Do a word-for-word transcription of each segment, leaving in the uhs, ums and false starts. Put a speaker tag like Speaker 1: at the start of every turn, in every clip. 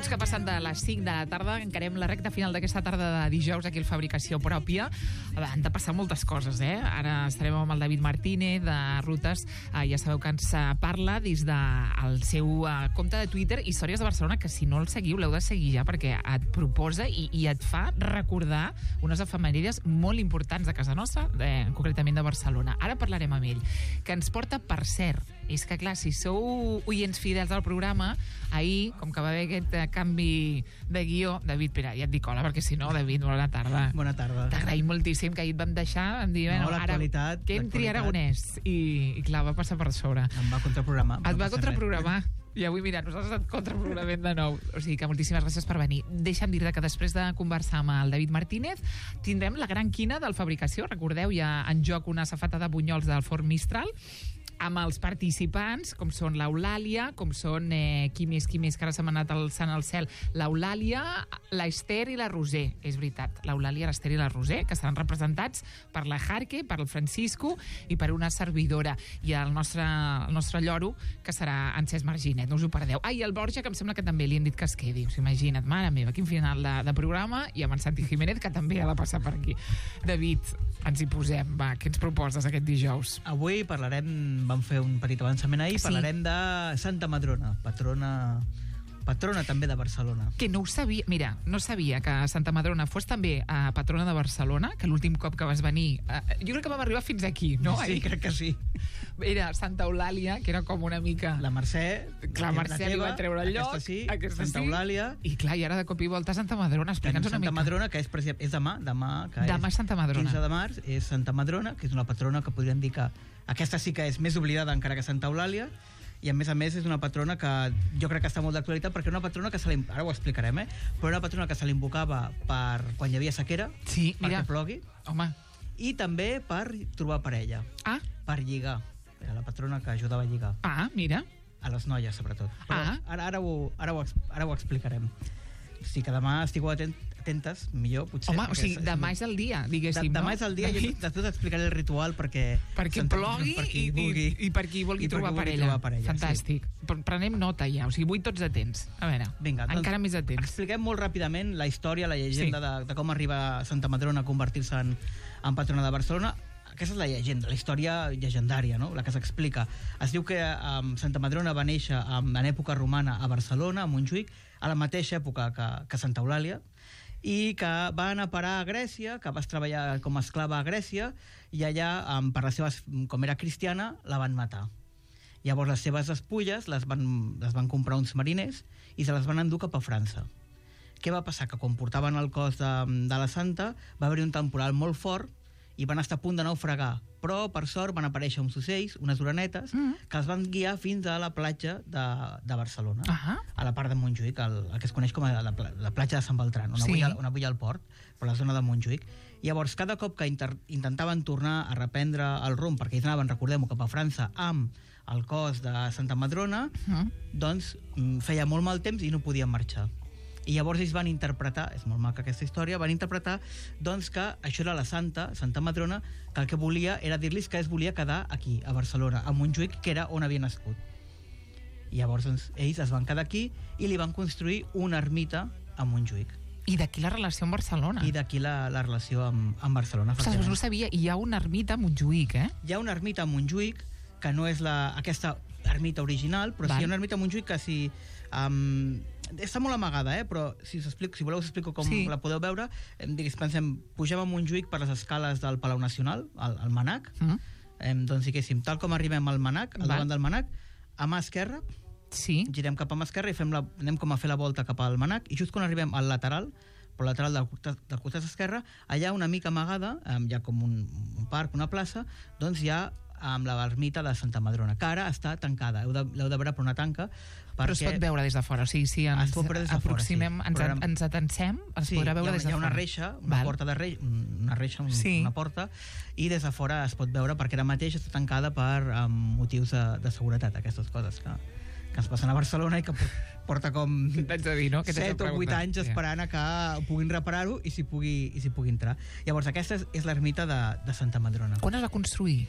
Speaker 1: minuts que passen de les cinc de la tarda, encarem la recta final d'aquesta tarda de dijous aquí al Fabricació Pròpia. Han de passar moltes coses, eh? Ara estarem amb el David Martínez de Rutes. Eh, ja sabeu que ens parla des del seu eh, compte de Twitter Històries de Barcelona, que si no el seguiu l'heu de seguir ja, perquè et proposa i, i et fa recordar unes efemèrides molt importants de casa nostra, eh, concretament de Barcelona. Ara parlarem amb ell, que ens porta, per cert, és que clar, si sou oients fidels del programa, ahir, com que va haver aquest eh, canvi de guió, David, espera, ja et dic hola, perquè si no, David, bona tarda.
Speaker 2: Bona tarda.
Speaker 1: T'agraïm moltíssim, que ahir et vam deixar, vam dir,
Speaker 2: no,
Speaker 1: bueno, ara, que entri Aragonès, i, i clar, va passar per sobre.
Speaker 2: Em va contraprogramar.
Speaker 1: Et va contraprogramar. I avui, mira, nosaltres et contraprogramem de nou. O sigui que moltíssimes gràcies per venir. Deixa'm dir que després de conversar amb el David Martínez tindrem la gran quina del Fabricació. Recordeu, hi ha en joc una safata de bunyols del Forn Mistral, amb els participants, com són l'Eulàlia, com són, eh, qui més, qui més, que ara se m'ha anat alçant al cel, l'Eulàlia, l'Ester i la Roser, és veritat, l'Eulàlia, l'Ester i la Roser, que estaran representats per la Jarque, per el Francisco i per una servidora, i el nostre, el nostre lloro, que serà en Cesc Marginet, no us ho perdeu. Ah, i el Borja, que em sembla que també li han dit que es quedi, o sigui, imagina't, mare meva, quin final de, de programa, i amb en Santi Jiménez, que també ha de passar per aquí. David, ens hi posem, va, què ens proposes aquest dijous?
Speaker 2: Avui parlarem, vam fer un petit avançament ahir, sí. Parlarem de Santa Madrona, patrona patrona també de Barcelona.
Speaker 1: Que no ho sabia, mira, no sabia que Santa Madrona fos també uh, patrona de Barcelona, que l'últim cop que vas venir, uh, jo crec que vam arribar fins aquí, no?
Speaker 2: Sí, ahir. Crec que sí.
Speaker 1: Era Santa Eulàlia, que era com una mica...
Speaker 2: La Mercè,
Speaker 1: la Mercè li va treure el lloc,
Speaker 2: aquesta sí,
Speaker 1: aquesta
Speaker 2: Santa
Speaker 1: sí.
Speaker 2: Eulàlia.
Speaker 1: I clar, i ara de cop i volta Santa Madrona, explica'ns una
Speaker 2: Santa
Speaker 1: mica.
Speaker 2: Madrona, que és, per exemple, és demà, demà, que
Speaker 1: demà
Speaker 2: és
Speaker 1: Santa Madrona.
Speaker 2: quinze de març, és Santa Madrona, que és una patrona que podríem dir que aquesta sí que és més oblidada encara que Santa Eulàlia, i a més a més és una patrona que jo crec que està molt d'actualitat, perquè una patrona que se li, ara ho explicarem, eh? Però una patrona que se li invocava per quan hi havia sequera,
Speaker 1: sí, mira,
Speaker 2: perquè plogui,
Speaker 1: home,
Speaker 2: i també per trobar parella,
Speaker 1: ah.
Speaker 2: per lligar. Era la patrona que ajudava a lligar.
Speaker 1: Ah, mira.
Speaker 2: A les noies, sobretot. Però
Speaker 1: ah.
Speaker 2: ara, ara, ho, ara, ho, ara ho explicarem. O sigui que demà estigueu atent, atentes, millor, potser.
Speaker 1: Home, o sigui, demà és el dia, diguéssim,
Speaker 2: de, demà
Speaker 1: no?
Speaker 2: és el dia, i després explicaré el ritual perquè...
Speaker 1: Perquè plogui per i, vulgui, i, i per qui vulgui, i trobar, per trobar parella. Fantàstic. Sí. Prenem nota ja, o sigui, vull tots atents. A veure, vinga, doncs, encara més atents.
Speaker 2: Expliquem molt ràpidament la història, la llegenda sí. de, de com arriba Santa Madrona a convertir-se en, en patrona de Barcelona. Aquesta és la llegenda, la història llegendària, no? La que s'explica. Es diu que um, Santa Madrona va néixer um, en època romana a Barcelona, a Montjuïc, a la mateixa època que, que Santa Eulàlia, i que va anar a parar a Grècia, que vas treballar com a esclava a Grècia, i allà, um, per les seves, com era cristiana, la van matar. Llavors les seves despulles les van, les van comprar uns mariners i se les van endur cap a França. Què va passar? Que quan portaven el cos de, de la santa va haver-hi un temporal molt fort i van estar a punt de naufragar, però per sort van aparèixer uns ocells, unes orenetes, mm -hmm. que els van guiar fins a la platja de, de Barcelona, uh -huh. a la part de Montjuïc, el, el que es coneix com a la, la platja de Sant Beltran, on, sí. avui, on avui hi ha el port, per la zona de Montjuïc. Llavors, cada cop que inter, intentaven tornar a reprendre el rumb, perquè ells anaven, recordem-ho, cap a França amb el cos de Santa Madrona, uh -huh. doncs feia molt mal temps i no podien marxar. I llavors ells van interpretar, és molt maca aquesta història, van interpretar doncs, que això era la santa, Santa Madrona, que el que volia era dir-los que es volia quedar aquí, a Barcelona, a Montjuïc, que era on havia nascut. I llavors doncs, ells es van quedar aquí i li van construir una ermita a Montjuïc.
Speaker 1: I d'aquí la relació amb Barcelona.
Speaker 2: I d'aquí la, la relació amb, amb Barcelona.
Speaker 1: Ostres, no ho sabia. I hi ha una ermita a Montjuïc, eh?
Speaker 2: Hi ha una ermita a Montjuïc, que no és la, aquesta ermita original, però Val. sí hi ha una ermita a Montjuïc que si... Um, està molt amagada, eh? Però si, us explico, si voleu us explico com sí. la podeu veure. Em diguis, pensem, pugem a Montjuïc per les escales del Palau Nacional, al, al Manac, uh -huh. em, doncs diguéssim, tal com arribem al Manac, al davant del Manac, a mà esquerra,
Speaker 1: sí.
Speaker 2: girem cap a mà esquerra i fem la, anem com a fer la volta cap al Manac, i just quan arribem al lateral, pel lateral del, del costat esquerre, allà una mica amagada, eh, hi ha com un, un parc, una plaça, doncs hi ha amb la ermita de Santa Madrona, que ara està tancada, l'heu de, de veure per una tanca,
Speaker 1: però es pot veure des de fora, o sigui, si ens aproximem, fora, sí. ens, ens atensem, es sí, podrà veure des de fora.
Speaker 2: Hi ha una reixa, una Val. porta de rei, una reixa, un, sí. una porta, i des de fora es pot veure, perquè ara mateix està tancada per um, motius de, de seguretat, aquestes coses que, que ens passen a Barcelona i que porta com
Speaker 1: t'haig de dir, no?
Speaker 2: set o vuit anys esperant a que puguin reparar-ho i s'hi pugui, i s'hi pugui entrar. Llavors, aquesta és, és l'ermita de, de Santa Madrona.
Speaker 1: Quan es va construir?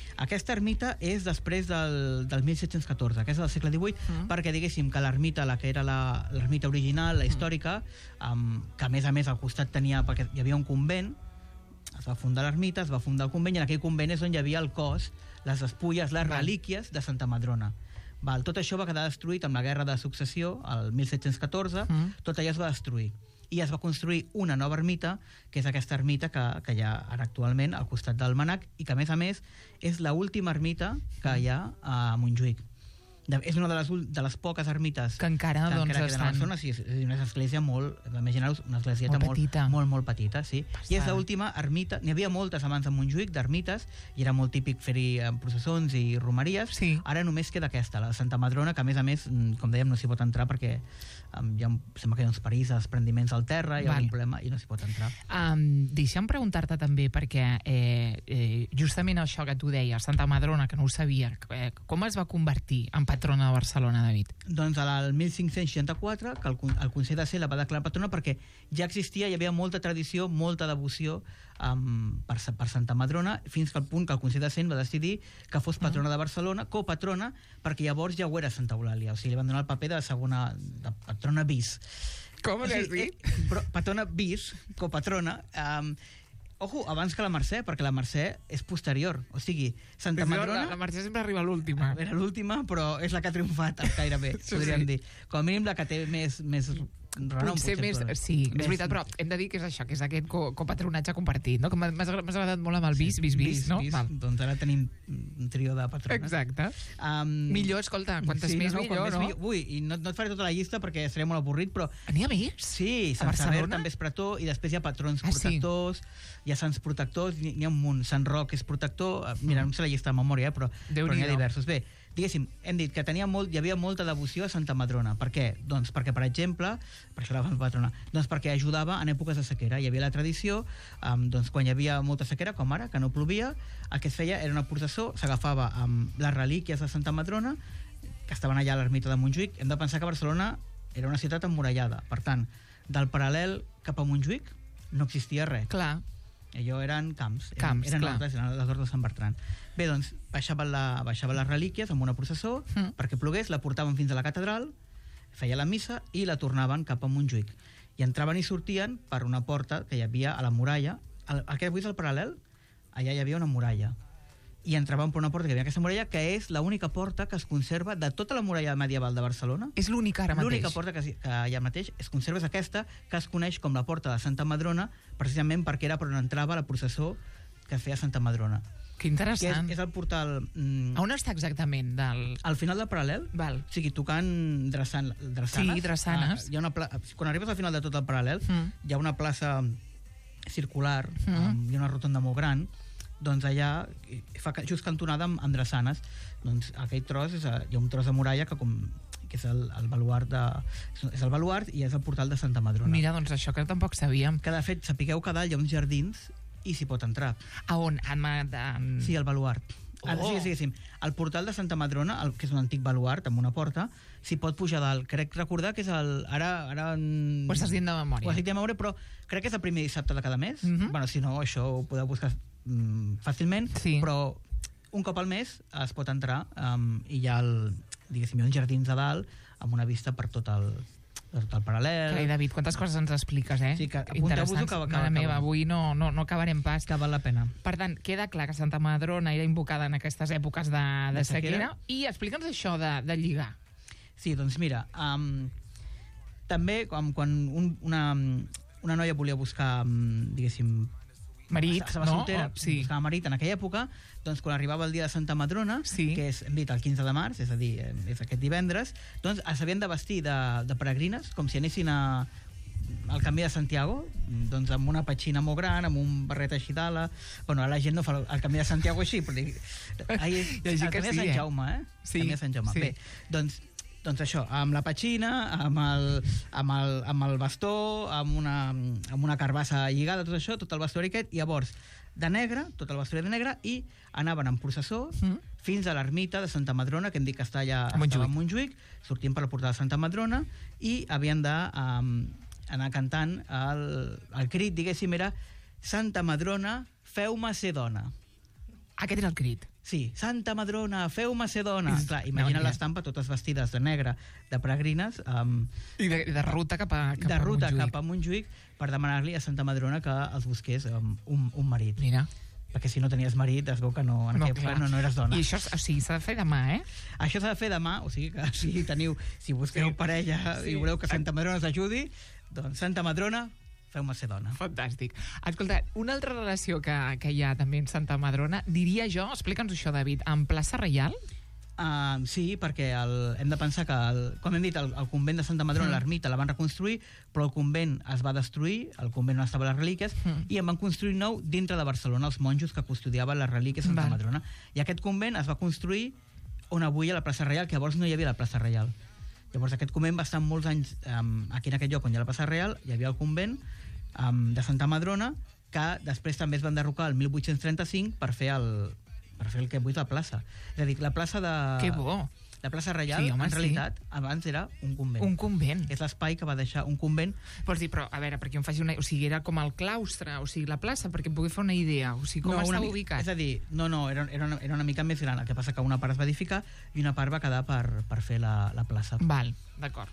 Speaker 2: Aquesta ermita és després del, del mil set-cents catorze, que és del segle divuit, mm. perquè diguéssim que l'ermita, la que era la- l'ermita original, la històrica, um, que a més a més al costat tenia, perquè hi havia un convent, es va fundar l'ermita, es va fundar el convent, i en aquell convent és on hi havia el cos, les despulles, les
Speaker 1: Val.
Speaker 2: relíquies de Santa Madrona. Val, tot això va quedar destruït amb la Guerra de Successió, el mil set-cents catorze,
Speaker 1: Mm.
Speaker 2: tot allò es va destruir. I es va construir una nova ermita, que és aquesta ermita que, que hi ha ara actualment al costat del Manac, i que, a més a més, és l'última ermita que hi ha a Montjuïc. De, és una de les, ul- de les poques ermites
Speaker 1: Que encara,
Speaker 2: que
Speaker 1: doncs,
Speaker 2: encara queden a
Speaker 1: estan-
Speaker 2: Barcelona. Sí, és és una església molt, imagineu-vos, una esglésieta
Speaker 1: Molt
Speaker 2: molt,
Speaker 1: petita.
Speaker 2: molt, molt petita, sí. I és
Speaker 1: Passada.
Speaker 2: l'última ermita, n'hi havia moltes abans a Montjuïc, d'ermites, i era molt típic fer-hi eh, processons i romeries.
Speaker 1: Sí.
Speaker 2: Ara només queda aquesta, la de Santa Madrona, que a més a més, mm, com dèiem, no s'hi pot entrar perquè um, hi ha, un- sembla que hi ha uns perills, desprendiments al terra, hi ha
Speaker 1: Val.
Speaker 2: algun problema i no s'hi pot entrar.
Speaker 1: Um, deixa'm preguntar-te també, perquè eh, eh, justament això que tu deies, Santa Madrona, que no ho sabia, eh, com es va convertir en patrona de Barcelona, David?
Speaker 2: Doncs al mil cinc-cents seixanta-quatre, que el, con- el Consell de Cent la va declarar patrona perquè ja existia, hi havia molta tradició, molta devoció um, per, Sa- per Santa Madrona, fins que al punt que el Consell de Cent va decidir que fos patrona de Barcelona, copatrona, perquè llavors ja ho era Santa Eulàlia, o sigui, li van donar el paper de segona, de patrona bis.
Speaker 1: Com
Speaker 2: O sigui, eh, però, patrona bis, copatrona, um, ojo, abans que la Mercè, perquè la Mercè és posterior, o sigui, Santa Madrona...
Speaker 1: La, la Mercè sempre arriba a l'última.
Speaker 2: Era l'última, però és la que ha triomfat gairebé,
Speaker 1: Sí,
Speaker 2: podríem
Speaker 1: sí.
Speaker 2: dir. Com a mínim la que té més, més renom.
Speaker 1: Potser més...
Speaker 2: però-
Speaker 1: Sí, és
Speaker 2: més-
Speaker 1: veritat, però hem de dir que és això, que és aquest co copatronatge compartit, no? Que m'ha m'ha agra- m'ha agradat molt amb el bis, bis, bis, no?
Speaker 2: bis.
Speaker 1: Val.
Speaker 2: Doncs ara tenim un trio de patrones.
Speaker 1: Exacte.
Speaker 2: Um,
Speaker 1: Millor, escolta, quantes més
Speaker 2: quan
Speaker 1: millor, no?
Speaker 2: Ui, i no, no et faré tota la llista perquè seria molt avorrit, però
Speaker 1: N'hi ha més?
Speaker 2: sí,
Speaker 1: A
Speaker 2: Sant Sever
Speaker 1: Barcelona?
Speaker 2: també és pretor, i després hi ha patrons
Speaker 1: Ah, sí?
Speaker 2: protectors, hi ha sants protectors, n'hi n'hi ha un munt. Sant Roc és protector, eh, mira, no sé la llista de memòria, eh, però, però n'hi ha
Speaker 1: Déu-n'hi-do.
Speaker 2: diversos. Bé, diguéssim, hem dit que tenia molt, hi havia molta devoció a Santa Madrona. Per què? Doncs perquè, per exemple, per això la van patrona, doncs perquè ajudava en èpoques de sequera. Hi havia la tradició, um, doncs quan hi havia molta sequera, com ara, que no plovia, el que es feia era una processó, s'agafava amb les relíquies de Santa Madrona, que estaven allà a l'ermita de Montjuïc. Hem de pensar que Barcelona era una ciutat emmurallada. Per tant, del paral·lel cap a Montjuïc no existia res.
Speaker 1: Clar.
Speaker 2: Allò eren camps.
Speaker 1: Camps,
Speaker 2: eren, eren
Speaker 1: clar.
Speaker 2: hortes, eren les hortes de Sant Bertran. Bé, doncs, baixaven, la, baixaven les relíquies amb una processó
Speaker 1: Mm.
Speaker 2: perquè plogués, la portaven fins a la catedral, feia la missa i la tornaven cap a Montjuïc. I entraven i sortien per una porta que hi havia a la muralla. El, el que avui és el paral·lel, allà hi havia una muralla. I entraven per una porta que hi havia aquesta muralla, que és l'única porta que es conserva de tota la muralla medieval de Barcelona.
Speaker 1: És l'única ara mateix.
Speaker 2: L'única porta que, es- que allà mateix es conserva és aquesta, que es coneix com la porta de Santa Madrona, precisament perquè era per on entrava la processó que es feia a Santa Madrona.
Speaker 1: Que
Speaker 2: Que és,
Speaker 1: interessant.
Speaker 2: és el portal... Mm,
Speaker 1: A on està exactament? Del...
Speaker 2: al final del paral·lel,
Speaker 1: Val.
Speaker 2: o sigui, tocant dreçan, drassanes.
Speaker 1: Sí, drassanes.
Speaker 2: Ah, hi ha una pla... Quan arribes al final de tot el paral·lel,
Speaker 1: Mm.
Speaker 2: hi ha una plaça circular,
Speaker 1: Mm.
Speaker 2: amb, hi ha una rotonda molt gran, doncs allà eh, fa ca- just cantonada amb, amb drassanes. Doncs aquell tros, és, a- hi ha un tros de muralla que, com, que és el, el baluart de, és el baluart i és el portal de Santa Madrona.
Speaker 1: Mira, doncs això que tampoc sabíem.
Speaker 2: Que de fet, sapigueu que a dalt hi ha uns jardins i s'hi pot entrar.
Speaker 1: A on? En, en...
Speaker 2: Sí, el baluart.
Speaker 1: Oh.
Speaker 2: Oh. Sí, sí, sí. El portal de Santa Madrona, el, que és un antic baluart amb una porta, s'hi pot pujar dalt. Crec recordar que és el... Ara... ara
Speaker 1: Ho estàs dient de memòria.
Speaker 2: Ho estic de memòria, però crec que és el primer dissabte de cada mes.
Speaker 1: Mhm.
Speaker 2: Bueno, si no, això ho podeu buscar mm, fàcilment,
Speaker 1: Sí.
Speaker 2: però un cop al mes es pot entrar um, i hi ha, el, diguéssim, hi ha uns jardins a dalt amb una vista per tot el, per tot el paral·lel.
Speaker 1: Carai, David, quantes coses ens expliques, eh?
Speaker 2: Sí, que apunteu-vos-ho que va- que va-
Speaker 1: Mare
Speaker 2: que
Speaker 1: meva,
Speaker 2: va.
Speaker 1: avui no, no, no acabarem pas.
Speaker 2: Que val la pena.
Speaker 1: Per tant, queda clar que Santa Madrona era invocada en aquestes èpoques de, de,
Speaker 2: De
Speaker 1: sequera.
Speaker 2: sequera.
Speaker 1: I explica'ns això de, de lligar.
Speaker 2: Sí, doncs mira, um, també quan, quan un, una, una noia volia buscar, um, diguéssim,
Speaker 1: Marit,
Speaker 2: estava
Speaker 1: no?
Speaker 2: soltera,
Speaker 1: Oh, sí.
Speaker 2: buscava marit en aquella època, doncs quan arribava el dia de Santa Madrona,
Speaker 1: Sí.
Speaker 2: que és, hem dit, el quinze de març, és a dir, eh, és aquest divendres, doncs s'havien de vestir de, de peregrines, com si anessin a, al camí de Santiago, doncs amb una petxina molt gran, amb un barret així d'ala. Bueno, ara la gent no fa el camí de Santiago així, però dic, ai,
Speaker 1: Hi ha gent
Speaker 2: el
Speaker 1: que
Speaker 2: camí de
Speaker 1: sí,
Speaker 2: Sant
Speaker 1: eh?
Speaker 2: Jaume, eh?
Speaker 1: Sí,
Speaker 2: El camí de Sant Jaume.
Speaker 1: sí.
Speaker 2: Bé, doncs, doncs això, amb la petxina, amb el, amb el, amb el bastó, amb una, amb una carbassa lligada, tot això, tot el vestuari aquest, i llavors, de negre, tot el vestuari de negre, i anaven en processó
Speaker 1: Mm.
Speaker 2: fins a l'ermita de Santa Madrona, que hem dit que està allà
Speaker 1: A Montjuïc.
Speaker 2: estava a Montjuïc, sortien per la portada de Santa Madrona, i havien de um, anar cantant el, el crit, diguéssim, era Santa Madrona, feu-me ser dona.
Speaker 1: Aquest era el crit.
Speaker 2: Sí, Santa Madrona, feu-me ser dona.
Speaker 1: És-
Speaker 2: Clar, imagina
Speaker 1: no,
Speaker 2: l'estampa, totes vestides de negre, de peregrines, um,
Speaker 1: I de, de ruta cap a, cap
Speaker 2: de
Speaker 1: a
Speaker 2: ruta
Speaker 1: Montjuïc.
Speaker 2: cap a Montjuïc per demanar-li a Santa Madrona que els busqués um, un, un marit.
Speaker 1: Mira.
Speaker 2: Perquè si no tenies marit, es veu que no, en
Speaker 1: No,
Speaker 2: aquella època
Speaker 1: clar.
Speaker 2: no, no eres dona.
Speaker 1: I això, o sigui, s'ha de fer demà, eh?
Speaker 2: Això s'ha de fer demà, o sigui que si teniu, si busqueu
Speaker 1: Sí.
Speaker 2: parella
Speaker 1: Sí.
Speaker 2: i voleu que Santa Madrona us ajudi, doncs Santa Madrona, feu-me ser dona.
Speaker 1: Fantàstic. Escolta, una altra relació que, que hi ha també en Santa Madrona, diria jo, explica'ns això, David, en plaça Reial?
Speaker 2: Uh, sí, perquè el, hem de pensar que, el, com hem dit, el, el convent de Santa Madrona,
Speaker 1: Mm.
Speaker 2: mm. l'ermita, la van reconstruir, però el convent es va destruir, el convent on estaven les relíquies,
Speaker 1: Mm.
Speaker 2: mm. i en van construir nou dintre de Barcelona, els monjos que custodiaven les relíquies de Santa
Speaker 1: Val.
Speaker 2: Madrona. I aquest convent es va construir on avui hi ha la plaça Reial, que llavors no hi havia la plaça Reial. Llavors aquest convent va estar molts anys um, aquí en aquest lloc on hi ha la plaça Reial, hi havia el convent um, de Santa Madrona, que després també es va enderrocar el mil vuit-cents trenta-cinc per fer el, per fer el que avui és la plaça. És a dir, la plaça de...
Speaker 1: Que bo.
Speaker 2: La plaça Reial,
Speaker 1: Sí, home,
Speaker 2: en
Speaker 1: sí.
Speaker 2: realitat, abans era un convent.
Speaker 1: Un convent.
Speaker 2: És l'espai que va deixar un convent.
Speaker 1: Vols dir, però, a veure, perquè em faci una... O sigui, era com el claustre, o sigui, la plaça, perquè em pugui fer una idea. O sigui, com
Speaker 2: No, una
Speaker 1: estava
Speaker 2: mica-
Speaker 1: ubicat?
Speaker 2: És a dir, no, no, era, era, una, era una mica més gran. El que passa que una part es va edificar i una part va quedar per, per fer la, la plaça.
Speaker 1: Val, d'acord.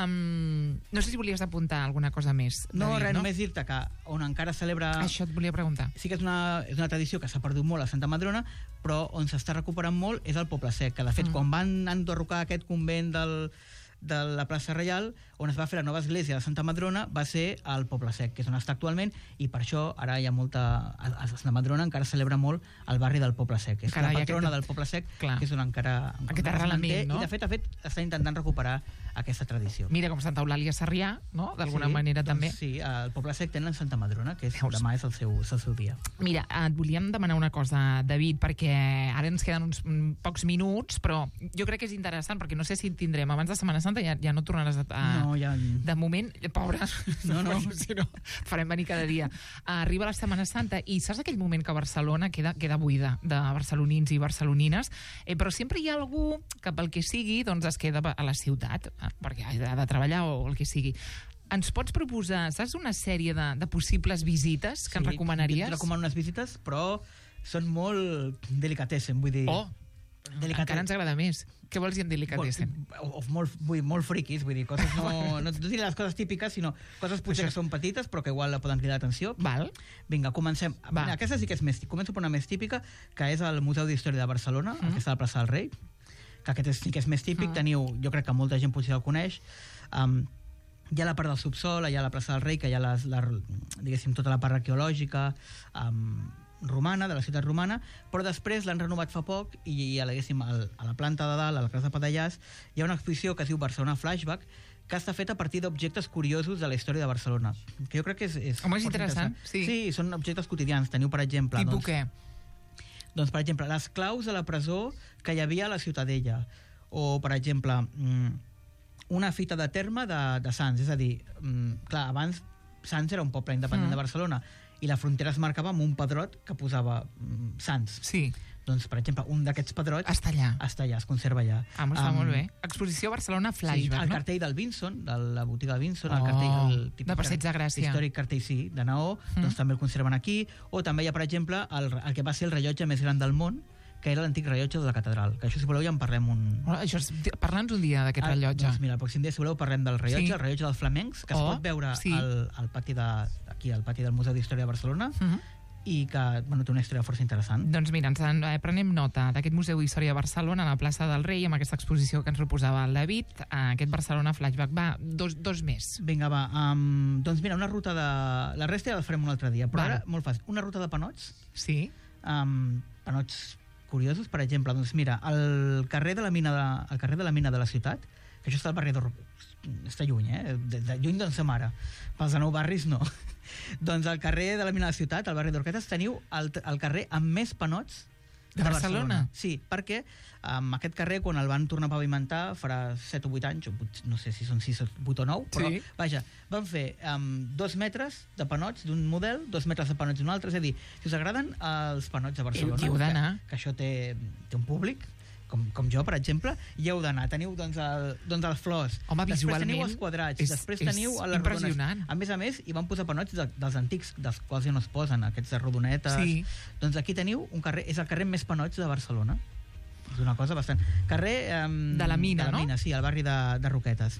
Speaker 1: Um, no sé si volies apuntar alguna cosa més.
Speaker 2: No,
Speaker 1: David,
Speaker 2: res, només dir-te que on encara celebra...
Speaker 1: Això et volia preguntar.
Speaker 2: Sí que és una, és una tradició que s'ha perdut molt a Santa Madrona, però on s'està recuperant molt és el Poble Sec, que de fet,
Speaker 1: Mm.
Speaker 2: mm. quan van enderrocar aquest convent del, de la plaça Reial, on es va fer la nova església de Santa Madrona, va ser al Poble Sec, que és on està actualment, i per això ara hi ha molta... A, a Santa Madrona encara celebra molt el barri del Poble Sec. És
Speaker 1: Carai,
Speaker 2: la patrona
Speaker 1: aquest-
Speaker 2: del Poble Sec,
Speaker 1: Clar.
Speaker 2: que és on encara...
Speaker 1: Aquest
Speaker 2: encara es
Speaker 1: arrelament,
Speaker 2: manté,
Speaker 1: no?
Speaker 2: I de fet, de fet, està intentant recuperar aquesta tradició.
Speaker 1: Mira, com Santa Eulàlia Sarrià, no? D'alguna
Speaker 2: Sí,
Speaker 1: manera
Speaker 2: doncs
Speaker 1: també.
Speaker 2: Sí, al Poble Sec tenen Santa Madrona, que és,
Speaker 1: Veus?
Speaker 2: demà és el seu, és el seu dia.
Speaker 1: Mira, et volíem demanar una cosa, David, perquè ara ens queden uns mm, pocs minuts, però jo crec que és interessant, perquè no sé si en tindrem. Abans de Setmana Santa ja, ja no tornaràs a... a
Speaker 2: No, ja...
Speaker 1: De moment, pobre,
Speaker 2: No, no.
Speaker 1: si no, farem venir cada dia. Arriba la Setmana Santa i saps aquell moment que Barcelona queda, queda buida de barcelonins i barcelonines, eh, però sempre hi ha algú que pel que sigui doncs es queda a la ciutat, eh, perquè ha de, ha de treballar o el que sigui. Ens pots proposar, saps, una sèrie de, de possibles visites que ens recomanaries?
Speaker 2: Et recomano unes visites, però són molt delicatessen, vull dir...
Speaker 1: Oh, encara ens agrada més. Què vols dir amb delicatessen?
Speaker 2: O, o molt, vull, dir, molt friquis, vull dir, coses no... No, no diré les coses típiques, sinó coses potser
Speaker 1: Això-
Speaker 2: que són petites, però que igual la poden cridar l'atenció.
Speaker 1: Val?
Speaker 2: Vinga, comencem.
Speaker 1: Va.
Speaker 2: Mira, aquesta sí que és més... Començo per una més típica, que és el Museu d'Història de Barcelona,
Speaker 1: Mm.
Speaker 2: mm. que està a la plaça del Rei, que aquest és, sí que és més típic.
Speaker 1: Mm.
Speaker 2: Teniu, jo crec que molta gent potser el coneix, um, hi ha la part del subsol, hi ha la plaça del Rei, que hi ha les, la, diguéssim, tota la part arqueològica um, romana, de la ciutat romana, però després l'han renovat fa poc i, i a, la, diguéssim, al, a la planta de dalt, a la casa de Padellàs, hi ha una exposició que es diu Barcelona Flashback, que està feta a partir d'objectes curiosos de la història de Barcelona, que jo crec que és... és
Speaker 1: Home, és
Speaker 2: força
Speaker 1: interessant, sí.
Speaker 2: Sí, són objectes quotidians. Teniu, per exemple...
Speaker 1: Tipus
Speaker 2: doncs,
Speaker 1: què?
Speaker 2: doncs, per exemple, les claus de la presó que hi havia a la Ciutadella. O, per exemple, mm, una fita de terme de, de Sants. És a dir, mm, clar, abans Sants era un poble independent
Speaker 1: Mm.
Speaker 2: de Barcelona i la frontera es marcava amb un pedrot que posava mm, Sants.
Speaker 1: Sí,
Speaker 2: Doncs, per exemple, un d'aquests pedrots
Speaker 1: està allà.
Speaker 2: està allà, es conserva allà.
Speaker 1: Ah, està
Speaker 2: Am,
Speaker 1: molt bé. Exposició Barcelona
Speaker 2: Sí,
Speaker 1: Flashback,
Speaker 2: el
Speaker 1: no?
Speaker 2: cartell del Vinson, de la botiga del Vinson,
Speaker 1: Oh,
Speaker 2: el cartell el típic
Speaker 1: de Passeig de Gràcia.
Speaker 2: històric cartell, sí, de Naó,
Speaker 1: Mm.
Speaker 2: doncs també el conserven aquí. O també hi ha, per exemple, el, el que va ser el rellotge més gran del món, que era l'antic rellotge de la catedral. Que això, si voleu, ja en parlem un...
Speaker 1: Oh, això és... Parla'ns un dia d'aquest
Speaker 2: Ah,
Speaker 1: rellotge.
Speaker 2: Doncs mira, el pròxim dia, si voleu, parlem del rellotge,
Speaker 1: Sí.
Speaker 2: el rellotge dels flamencs, que es
Speaker 1: Oh,
Speaker 2: pot veure
Speaker 1: sí.
Speaker 2: al, al pati de, aquí, al pati del Museu d'Història de Barcelona,
Speaker 1: Mhm.
Speaker 2: i que, bueno, té una història força interessant.
Speaker 1: Doncs mira, ens en, eh, prenem nota d'aquest Museu d'Història de Barcelona a la plaça del Rei, amb aquesta exposició que ens proposava el David, eh, aquest Barcelona Flashback. Va, dos, dos més.
Speaker 2: Vinga, va. Um, doncs mira, una ruta de... La resta ja la farem un altre dia, però
Speaker 1: Val.
Speaker 2: ara, molt fàcil. Una ruta de panots,
Speaker 1: Sí?
Speaker 2: um, panots curiosos, per exemple. Doncs mira, el carrer de la mina de, el carrer de la mina de la ciutat, que això està al barri de... Està lluny, eh? De, de lluny d'on som ara. Pels de nou barris, no. Doncs al carrer de la mina de la ciutat, al barri d'Orquetes, teniu el, el carrer amb més panots
Speaker 1: De Barcelona?
Speaker 2: Sí, perquè um, aquest carrer, quan el van tornar a pavimentar, farà set o vuit anys, o potser, no sé si són sis, vuit o nou, però,
Speaker 1: Sí.
Speaker 2: vaja, van fer um, dos metres de panots d'un model, dos metres de panots d'un altre, és a dir, si us agraden els panots de Barcelona,
Speaker 1: Hi heu d'anar.
Speaker 2: que, que això té, té un públic, com, com jo, per exemple, hi heu d'anar. Teniu, doncs, el, doncs els flors.
Speaker 1: Home,
Speaker 2: després
Speaker 1: visualment
Speaker 2: teniu els quadrats.
Speaker 1: és,
Speaker 2: després
Speaker 1: és
Speaker 2: teniu les
Speaker 1: impressionant.
Speaker 2: rodones. A més a més, hi van posar panots de, dels antics, dels quals ja no es posen, aquests de rodonetes.
Speaker 1: Sí.
Speaker 2: Doncs aquí teniu un carrer, és el carrer més panots de Barcelona. És una cosa bastant... Carrer... Um,
Speaker 1: de la Mina,
Speaker 2: de la
Speaker 1: no?
Speaker 2: Mina, sí, al barri de, de Roquetes.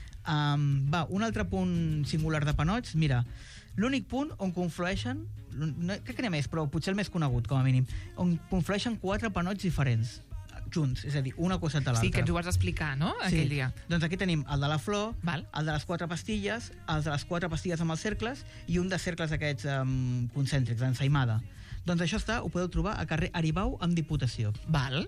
Speaker 2: Um, va, un altre punt singular de panots, mira, l'únic punt on conflueixen, no, crec que n'hi ha més, però potser el més conegut, com a mínim, on conflueixen quatre panots diferents, junts, és a dir, una costat de l'altra.
Speaker 1: Sí, que ens ho vas explicar, no?, aquell
Speaker 2: sí.
Speaker 1: dia.
Speaker 2: Doncs aquí tenim el de la flor,
Speaker 1: Val.
Speaker 2: el de les quatre pastilles, els de les quatre pastilles amb els cercles i un de cercles aquests um, concèntrics, d'ensaïmada. Doncs això està, ho podeu trobar a carrer Aribau amb Diputació.
Speaker 1: Val.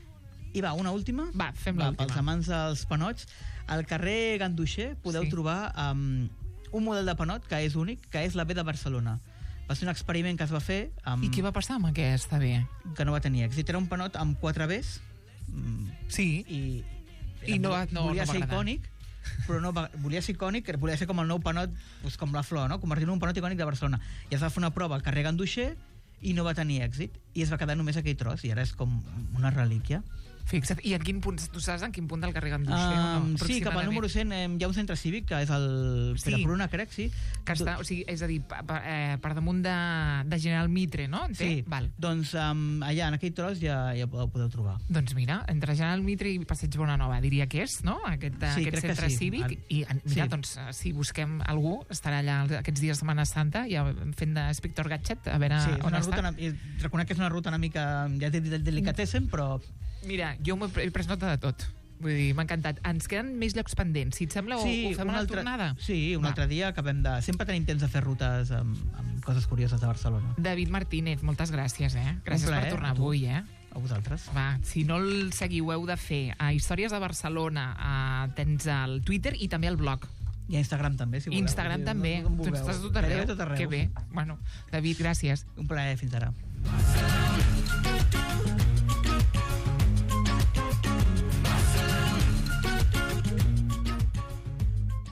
Speaker 2: I va, una última.
Speaker 1: Va, fem
Speaker 2: va,
Speaker 1: l'última.
Speaker 2: Pels amants dels panots, al carrer Ganduixer podeu
Speaker 1: Sí.
Speaker 2: trobar um, un model de panot que és únic, que és la B de Barcelona. Va ser un experiment que es va fer... Amb,
Speaker 1: I què va passar amb aquesta B?
Speaker 2: que no va tenir èxit. Era un panot amb quatre Bs mm,
Speaker 1: Sí.
Speaker 2: i...
Speaker 1: I no va- no-
Speaker 2: volia
Speaker 1: no va
Speaker 2: ser
Speaker 1: agradar.
Speaker 2: icònic, però no va, volia ser icònic, volia ser com el nou panot, doncs com la flor, no? Convertir-lo en un panot icònic de Barcelona. I es va fer una prova al carrer Ganduixer i no va tenir èxit, i es va quedar només aquell tros, i ara és com una relíquia.
Speaker 1: Fixa't. I en quin punt, tu saps en quin punt del carrer Ganduixer?
Speaker 2: Um,
Speaker 1: no,
Speaker 2: sí, cap al número cent eh, hi ha un centre cívic, que és el
Speaker 1: Sí.
Speaker 2: Pere Pruna, crec, sí.
Speaker 1: Que està, o sigui, és a dir, per, per, eh, per damunt de, de General Mitre, no? En té?
Speaker 2: Sí,
Speaker 1: Val.
Speaker 2: doncs um, allà, en aquell tros, ja, ja ho podeu trobar.
Speaker 1: Doncs mira, entre General Mitre i Passeig Bonanova, diria que és, no?, aquest,
Speaker 2: Sí,
Speaker 1: aquest
Speaker 2: crec que
Speaker 1: centre
Speaker 2: sí.
Speaker 1: cívic.
Speaker 2: Ar-
Speaker 1: I mira,
Speaker 2: sí.
Speaker 1: doncs, eh, si busquem algú, estarà allà aquests dies de Setmana Santa, ja fent d'inspector Gatchet, a veure
Speaker 2: Sí, és
Speaker 1: on
Speaker 2: una
Speaker 1: està.
Speaker 2: ruta, una- i reconec que és una ruta una mica, ja t'he dit, delicatessen, però
Speaker 1: Mira, jo m'he he pres nota de tot. Vull dir, m'ha encantat. Ens queden més llocs pendents. Si et sembla, ho, ho fem a la
Speaker 2: altre,
Speaker 1: tornada?
Speaker 2: Sí, un
Speaker 1: Va.
Speaker 2: altre dia acabem de... Sempre tenim temps de fer rutes amb, amb coses curioses de Barcelona.
Speaker 1: David Martínez, moltes gràcies, eh? Gràcies
Speaker 2: plaer,
Speaker 1: per tornar
Speaker 2: a tu.
Speaker 1: avui, eh?
Speaker 2: A vosaltres.
Speaker 1: Va, si no el seguiu, heu de fer a Històries de Barcelona, a, tens el Twitter i també el blog.
Speaker 2: I a Instagram també, si voleu.
Speaker 1: Instagram
Speaker 2: Sí,
Speaker 1: també.
Speaker 2: on
Speaker 1: Tu
Speaker 2: vulgueu.
Speaker 1: estàs a tot arreu.
Speaker 2: Gairebé tot arreu.
Speaker 1: Que bé. Bueno, David, gràcies.
Speaker 2: Un plaer, fins ara.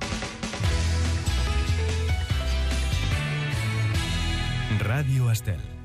Speaker 3: Ràdio Estel.